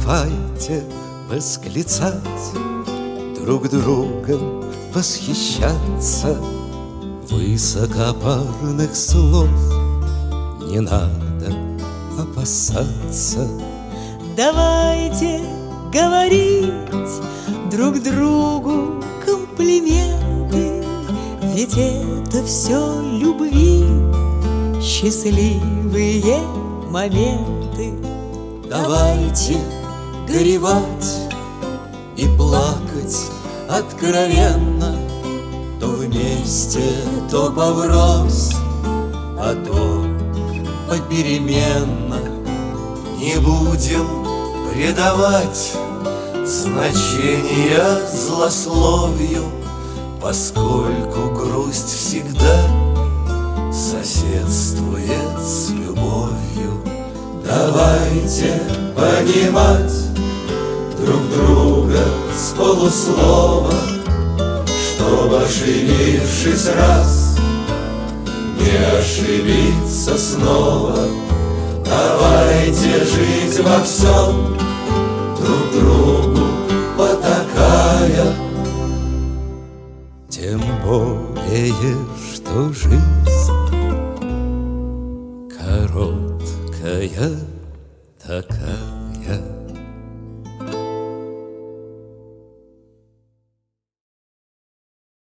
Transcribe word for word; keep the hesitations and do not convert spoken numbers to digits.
давайте восклицать, друг другом восхищаться. Высокопарных слов не надо опасаться. Давайте говорить друг другу комплименты, ведь это все любви, счастливые моменты. Давайте горевать и плакать откровенно, то вместе, то поврось, а то попеременно. Не будем придавать значения злословию, поскольку грусть всегда соседствует с любовью. Давайте понимать друг друга с полуслова, чтобы, ошибившись раз, не ошибиться снова. Давайте жить во всем друг другу потакая, тем более, что жизнь короткая такая.